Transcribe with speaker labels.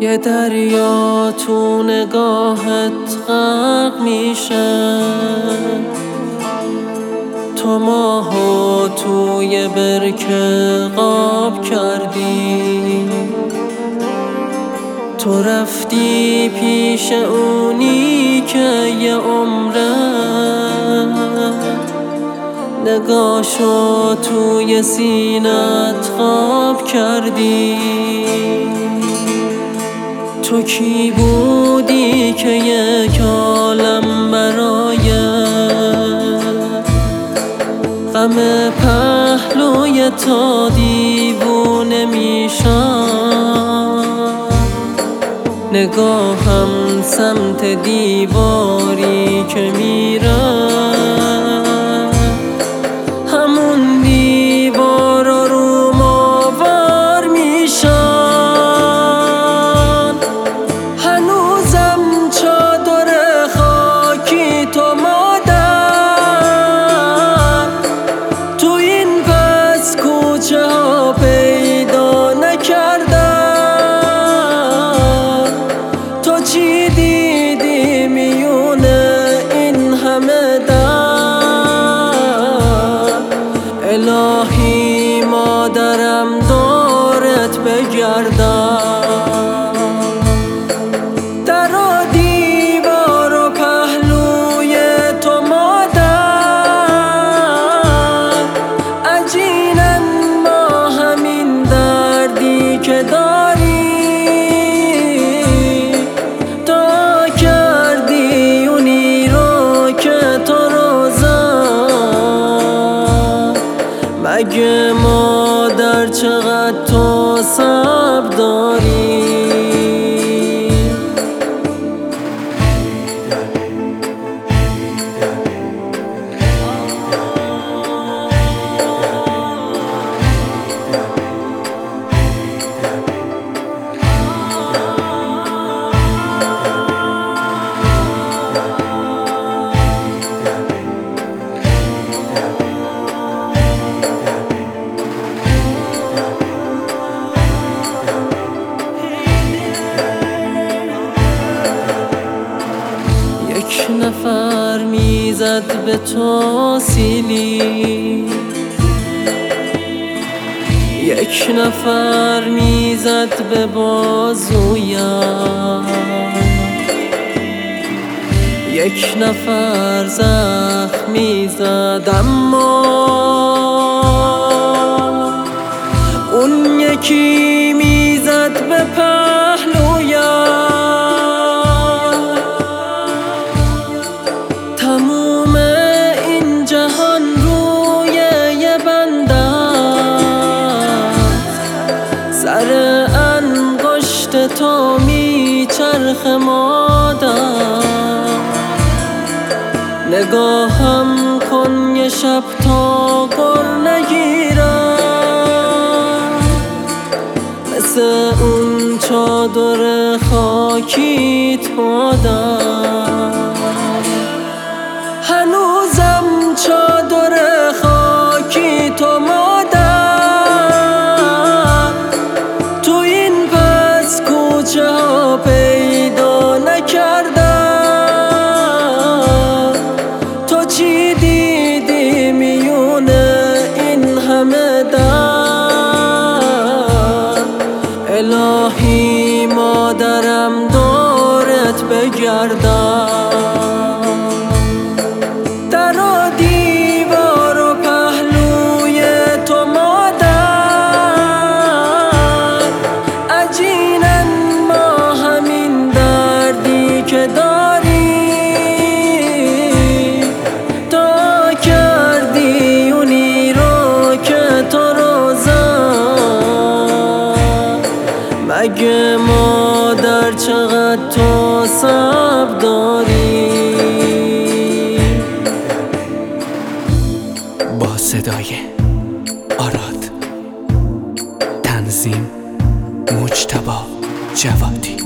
Speaker 1: یه دریا تو نگاهت غرق میشه، تو ماهو توی برکه قاب کردی، تو رفتی پیش اونی که یه عمره نگاهشو توی سینت خواب کردی. تو کی بودی که یک عالم برای غم پهلوی تو دیوونه میشم؟ نگاهم سمت دیواری که میره، همون دیوارا رو ماور میشن. هنوزم چادر خاکی تو مادر تو این پس کوچه ها پیدا نکردم. تو چی دیدی میونه این همه در؟ الهی مادرم دورت بگردم. در و دیوار و پهلوی تو مادر عجینن ما همین دردی که داری. تا کردی اونی رو که تو رو زد، مگه مادر چقدر تو صبر داری؟ یک نفر میزد به تو سیلی، یک نفر میزد به بازویم، یک نفر زخم میزد اما اون یکی میزد به پهلویم. تموم این جهان روی یه بنده، سر انگشت تو میچرخ مادر. نگاهم کن یه شب تا گر نگیرم، مثل اون چادر خاکیت مادر. هنوزم چادر خاکی تو مادر تو این پس کوچه ها پیدا نکردم. تو چی دیدی میونه این همه در؟ الهی مادرم دورت بگردم. در و دیوار و پهلوی تو مادر عجینن ما همین دردی که داری. تا کردی اونی رو که تو رو زد، مگه مادر چقدر تو صبر داری؟
Speaker 2: با صدای آراد، تنظیم مجتبی جوادی.